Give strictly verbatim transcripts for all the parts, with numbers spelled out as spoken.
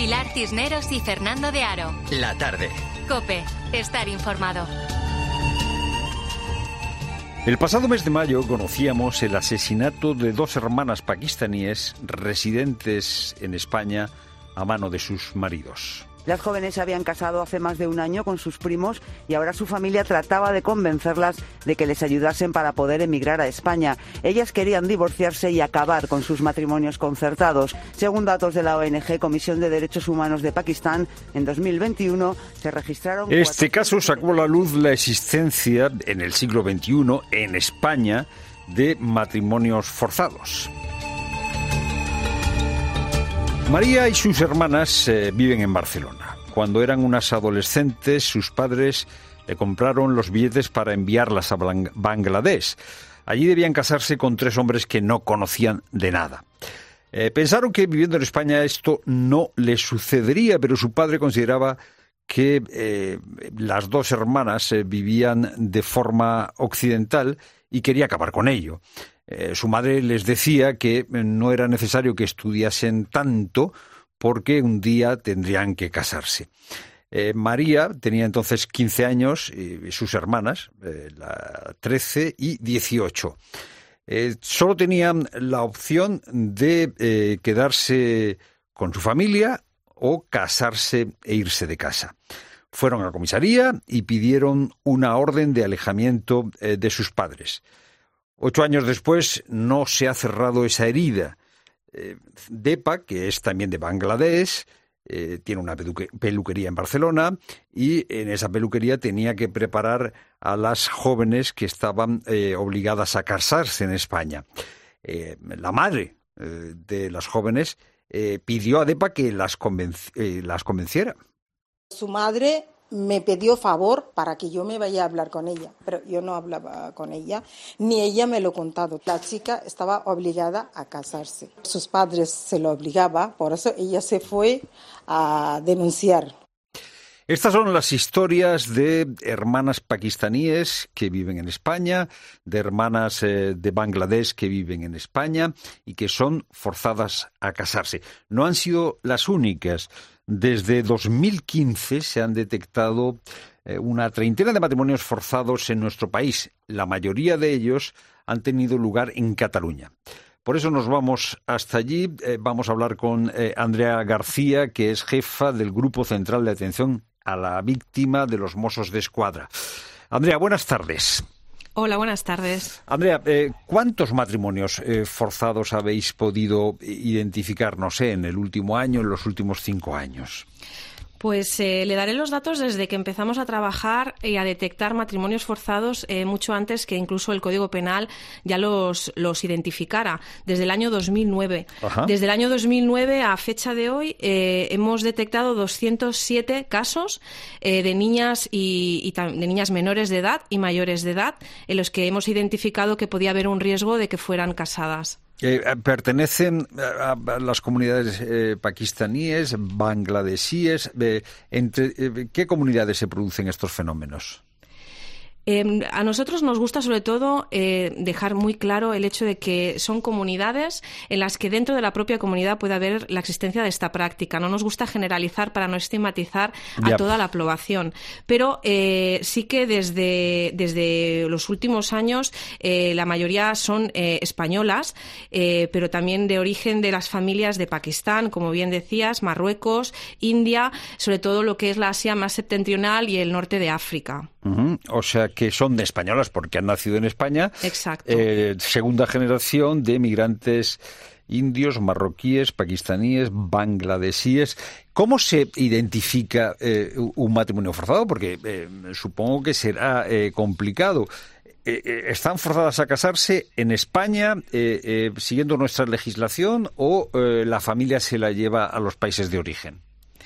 Pilar Cisneros y Fernando de Aro. La tarde. COPE. Estar informado. El pasado mes de mayo conocíamos el asesinato de dos hermanas pakistaníes residentes en España a mano de sus maridos. Las jóvenes se habían casado hace más de un año con sus primos y ahora su familia trataba de convencerlas de que les ayudasen para poder emigrar a España. Ellas querían divorciarse y acabar con sus matrimonios concertados. Según datos de la O N G Comisión de Derechos Humanos de Pakistán, en dos mil veintiuno se registraron... Este caso sacó a la luz la existencia en el siglo veintiuno en España de matrimonios forzados. María y sus hermanas eh, viven en Barcelona. Cuando eran unas adolescentes, sus padres le compraron los billetes para enviarlas a Bangladesh. Allí debían casarse con tres hombres que no conocían de nada. Eh, pensaron que viviendo en España esto no les sucedería, pero su padre consideraba que eh, las dos hermanas eh, vivían de forma occidental y quería acabar con ello. Eh, su madre les decía que no era necesario que estudiasen tanto porque un día tendrían que casarse. Eh, María tenía entonces quince años y sus hermanas, eh, la trece y dieciocho. Eh, solo tenían la opción de eh, quedarse con su familia o casarse e irse de casa. Fueron a la comisaría y pidieron una orden de alejamiento eh, de sus padres. Ocho años después no se ha cerrado esa herida. Eh, Deepa, que es también de Bangladesh, eh, tiene una peluque- peluquería en Barcelona y en esa peluquería tenía que preparar a las jóvenes que estaban eh, obligadas a casarse en España. Eh, la madre eh, de las jóvenes eh, pidió a Deepa que las, convenci- eh, las convenciera. Su madre me pidió favor para que yo me vaya a hablar con ella, pero yo no hablaba con ella, ni ella me lo ha contado. La chica estaba obligada a casarse. Sus padres se lo obligaban, por eso ella se fue a denunciar. Estas son las historias de hermanas pakistaníes que viven en España, de hermanas eh, de Bangladesh que viven en España y que son forzadas a casarse. No han sido las únicas. Desde dos mil quince se han detectado eh, una treintena de matrimonios forzados en nuestro país. La mayoría de ellos han tenido lugar en Cataluña. Por eso nos vamos hasta allí. Eh, vamos a hablar con eh, Andrea García, que es jefa del Grupo Central de Atención a la Víctima de los Mossos de Escuadra. Andrea, buenas tardes. Hola, buenas tardes. Andrea, eh, ¿cuántos matrimonios eh, forzados habéis podido identificar, no sé, en el último año, en los últimos cinco años? Pues eh, le daré los datos desde que empezamos a trabajar y a detectar matrimonios forzados eh, mucho antes que incluso el Código Penal ya los, los identificara, desde el año dos mil nueve. Ajá. Desde el año dos mil nueve a fecha de hoy eh, hemos detectado doscientos siete casos eh, de niñas y, y de niñas menores de edad y mayores de edad en los que hemos identificado que podía haber un riesgo de que fueran casadas. Eh, ¿Pertenecen a, a las comunidades eh, pakistaníes, bangladesíes? Eh, entre, eh, ¿Qué comunidades se producen estos fenómenos? Eh, a nosotros nos gusta sobre todo eh, dejar muy claro el hecho de que son comunidades en las que dentro de la propia comunidad puede haber la existencia de esta práctica. No nos gusta generalizar para no estigmatizar a ya. toda la población, pero eh, sí que desde, desde los últimos años eh, la mayoría son eh, españolas, eh, pero también de origen de las familias de Pakistán, como bien decías, Marruecos, India, sobre todo lo que es la Asia más septentrional y el norte de África. Uh-huh. O sea que son de españolas porque han nacido en España. Exacto. Eh, segunda generación de migrantes indios, marroquíes, pakistaníes, bangladesíes. ¿Cómo se identifica eh, un matrimonio forzado? Porque eh, supongo que será eh, complicado. Eh, eh, ¿Están forzadas a casarse en España eh, eh, siguiendo nuestra legislación o eh, la familia se la lleva a los países de origen?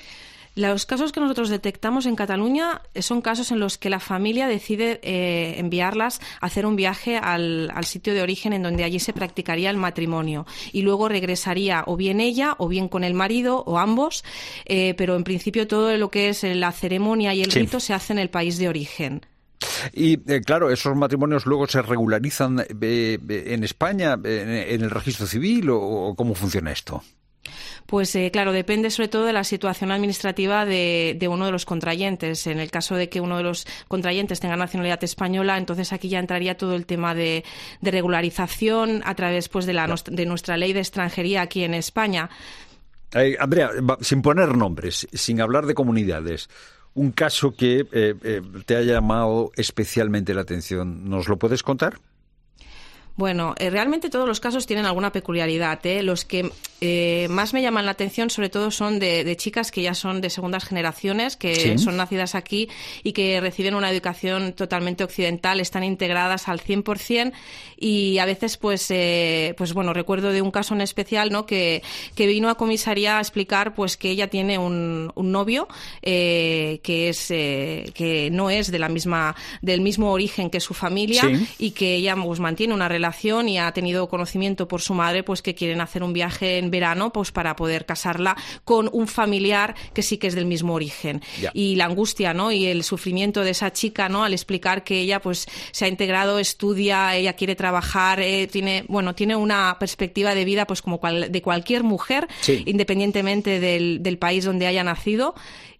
Los casos que nosotros detectamos en Cataluña son casos en los que la familia decide eh, enviarlas a hacer un viaje al, al sitio de origen en donde allí se practicaría el matrimonio y luego regresaría o bien ella o bien con el marido o ambos, eh, pero en principio todo lo que es la ceremonia y el sí. rito se hace en el país de origen. Y, eh, claro, ¿esos matrimonios luego se regularizan eh, en España, en, en el registro civil o, o cómo funciona esto? Pues eh, claro, depende sobre todo de la situación administrativa de, de uno de los contrayentes. En el caso de que uno de los contrayentes tenga nacionalidad española, entonces aquí ya entraría todo el tema de, de regularización a través pues de, la, de nuestra ley de extranjería aquí en España. Eh, Andrea, sin poner nombres, sin hablar de comunidades, un caso que eh, eh, te haya llamado especialmente la atención, ¿nos lo puedes contar? Bueno, eh, realmente todos los casos tienen alguna peculiaridad, ¿eh? Los que eh, más me llaman la atención, sobre todo, son de, de chicas que ya son de segundas generaciones, que ¿sí? son nacidas aquí y que reciben una educación totalmente occidental, están integradas al cien por ciento y a veces, pues, eh, pues bueno, recuerdo de un caso en especial, ¿no? Que, que vino a comisaría a explicar, pues, que ella tiene un, un novio eh, que es eh, que no es de la misma del mismo origen que su familia ¿sí? y que ella pues mantiene una relación y ha tenido conocimiento por su madre pues que quieren hacer un viaje en verano pues para poder casarla con un familiar que sí que es del mismo origen. Yeah. Y la angustia, ¿no? Y el sufrimiento de esa chica, ¿no? Al explicar que ella pues se ha integrado, estudia, ella quiere trabajar, eh, tiene, bueno, tiene una perspectiva de vida pues como cual, de cualquier mujer, sí. independientemente del, del país donde haya nacido.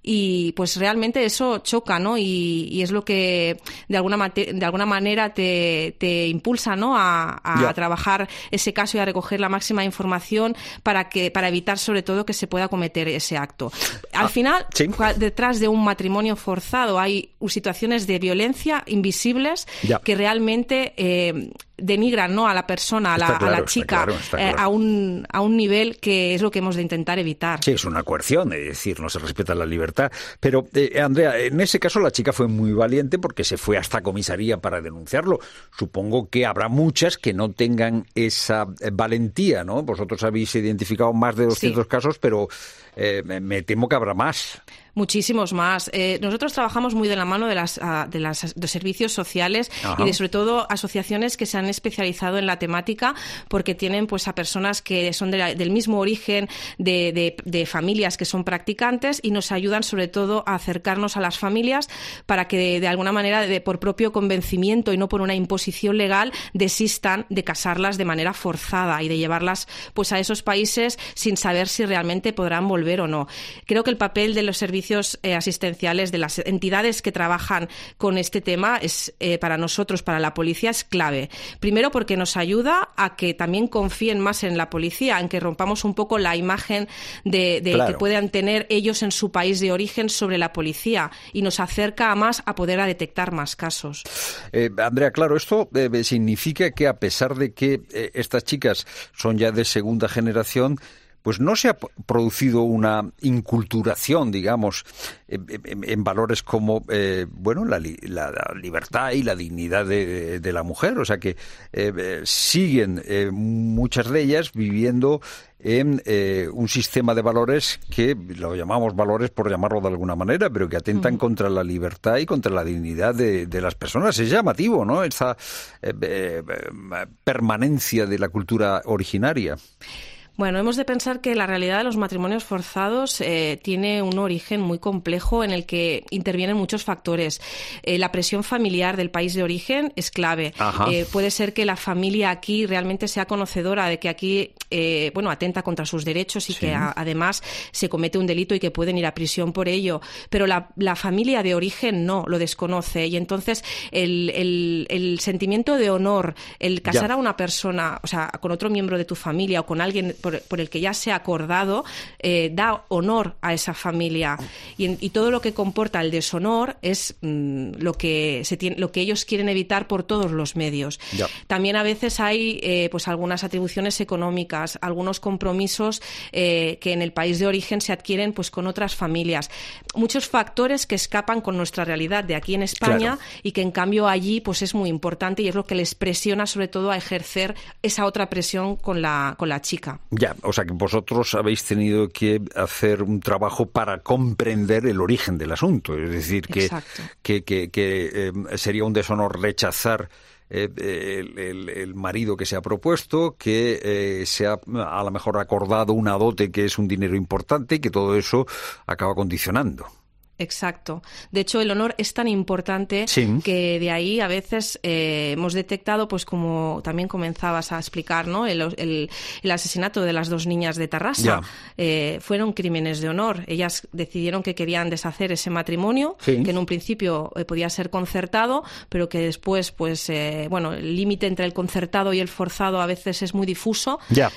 Y pues realmente eso choca, ¿no? Y, y es lo que de alguna mate, de alguna manera te, te impulsa, ¿no? A, a yeah. trabajar ese caso y a recoger la máxima información para que para evitar sobre todo que se pueda cometer ese acto. Al ah, final, ¿sí? detrás de un matrimonio forzado hay situaciones de violencia invisibles yeah. que realmente eh, denigran, ¿no? a la persona, a la, claro, a la chica, claro, claro. Eh, a un a un nivel que es lo que hemos de intentar evitar. Sí, es una coerción, es decir, no se respeta la libertad. Pero, eh, Andrea, en ese caso la chica fue muy valiente porque se fue hasta comisaría para denunciarlo. Supongo que habrá muchas que no tengan esa valentía, ¿no? Vosotros habéis identificado más de doscientos sí. casos, pero eh, me temo que habrá más. Muchísimos más. Eh, nosotros trabajamos muy de la mano de las uh, de las de servicios sociales Ajá. y de sobre todo asociaciones que se han especializado en la temática porque tienen pues a personas que son de la, del mismo origen de, de, de familias que son practicantes y nos ayudan sobre todo a acercarnos a las familias para que de, de alguna manera de, por propio convencimiento y no por una imposición legal desistan de casarlas de manera forzada y de llevarlas pues a esos países sin saber si realmente podrán volver o no. Creo que el papel de los servicios eh, asistenciales de las entidades que trabajan con este tema es eh, para nosotros, para la policía, es clave. Primero porque nos ayuda a que también confíen más en la policía, en que rompamos un poco la imagen de, de claro. que puedan tener ellos en su país de origen sobre la policía y nos acerca a más a poder a detectar más casos. Eh, Andrea, claro, esto eh, significa que a pesar de que eh, estas chicas son ya de segunda generación, pues no se ha producido una inculturación, digamos, en, en, en valores como, eh, bueno, la, la, la libertad y la dignidad de, de la mujer. O sea que eh, siguen eh, muchas de ellas viviendo en eh, un sistema de valores que lo llamamos valores por llamarlo de alguna manera, pero que atentan mm. contra la libertad y contra la dignidad de, de las personas. Es llamativo, ¿no? Esa eh, eh, permanencia de la cultura originaria. Bueno, hemos de pensar que la realidad de los matrimonios forzados eh, tiene un origen muy complejo en el que intervienen muchos factores. Eh, la presión familiar del país de origen es clave. Eh, puede ser que la familia aquí realmente sea conocedora de que aquí, eh, bueno, atenta contra sus derechos y sí. que a, además se comete un delito y que pueden ir a prisión por ello. Pero la, la familia de origen no, lo desconoce. Y entonces el, el, el sentimiento de honor, el casar ya. a una persona, o sea, con otro miembro de tu familia o con alguien por, por el que ya se ha acordado, eh, da honor a esa familia y, y todo lo que comporta el deshonor es mmm, lo que se tiene, lo que ellos quieren evitar por todos los medios. Ya. También a veces hay eh, pues algunas atribuciones económicas, algunos compromisos eh, que en el país de origen se adquieren pues con otras familias, muchos factores que escapan con nuestra realidad de aquí en España claro. y que en cambio allí pues es muy importante y es lo que les presiona sobre todo a ejercer esa otra presión con la con la chica. Ya, o sea que vosotros habéis tenido que hacer un trabajo para comprender el origen del asunto, es decir, que, que, que, que eh, sería un deshonor rechazar eh, el, el, el marido que se ha propuesto, que eh, se ha a lo mejor acordado una dote que es un dinero importante y que todo eso acaba condicionando. Exacto. De hecho, el honor es tan importante sí. que de ahí a veces eh, hemos detectado, pues como también comenzabas a explicar, ¿no? El, el, el asesinato de las dos niñas de Tarrasa. Eh, fueron crímenes de honor. Ellas decidieron que querían deshacer ese matrimonio, sí. que en un principio eh, podía ser concertado, pero que después, pues, eh, bueno, el límite entre el concertado y el forzado a veces es muy difuso. Ya.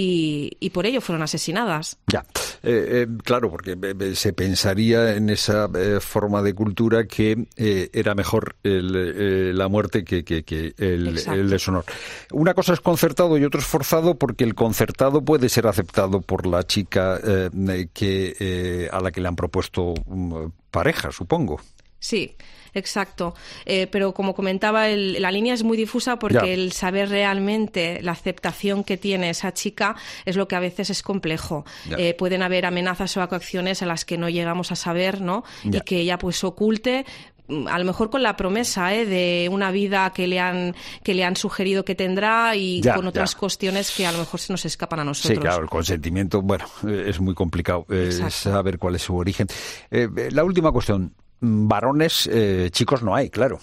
Y, y por ello fueron asesinadas. Ya. Eh, eh, claro, porque eh, se pensaría en esa Eh, forma de cultura que eh, era mejor el, eh, la muerte que, que, que el, el deshonor. Una cosa es concertado y otra es forzado, porque el concertado puede ser aceptado por la chica eh, que eh, a la que le han propuesto um, pareja, supongo. Sí, exacto. Eh, pero como comentaba, el, la línea es muy difusa porque ya. el saber realmente la aceptación que tiene esa chica es lo que a veces es complejo. Eh, pueden haber amenazas o coacciones a las que no llegamos a saber, ¿no? Ya. Y que ella pues oculte, a lo mejor con la promesa ¿eh? de una vida que le han que le han sugerido que tendrá y ya, con otras ya. cuestiones que a lo mejor se nos escapan a nosotros. Sí, claro, el consentimiento, bueno, es muy complicado eh, saber cuál es su origen. Eh, la última cuestión. Varones, eh, chicos no hay, claro.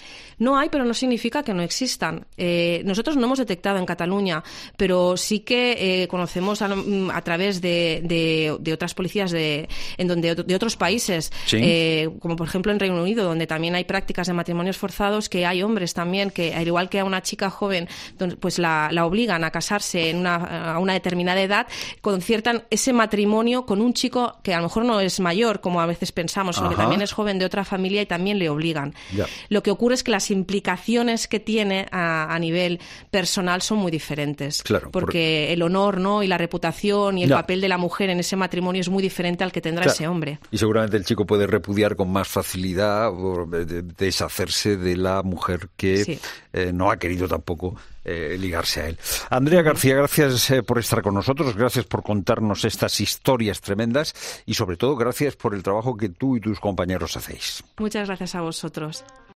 No hay, pero no significa que no existan. Eh, nosotros no hemos detectado en Cataluña, pero sí que eh, conocemos a, a través de, de, de otras policías de, en donde, de otros países, ¿sí? eh, como por ejemplo en Reino Unido, donde también hay prácticas de matrimonios forzados, que hay hombres también que, al igual que a una chica joven, pues la, la obligan a casarse en una, a una determinada edad, conciertan ese matrimonio con un chico que a lo mejor no es mayor, como a veces pensamos, sino que también es joven de otra familia y también le obligan. Ya. Lo que ocurre es que las implicaciones que tiene a, a nivel personal son muy diferentes. Claro, porque por... el honor, ¿no? y la reputación y el ya. papel de la mujer en ese matrimonio es muy diferente al que tendrá claro. ese hombre. Y seguramente el chico puede repudiar con más facilidad o deshacerse de la mujer que sí. eh, no ha querido tampoco eh, ligarse a él. Andrea García, gracias eh, por estar con nosotros, gracias por contarnos estas historias tremendas y sobre todo gracias por el trabajo que tú y tus compañeros hacéis. Muchas gracias a vosotros.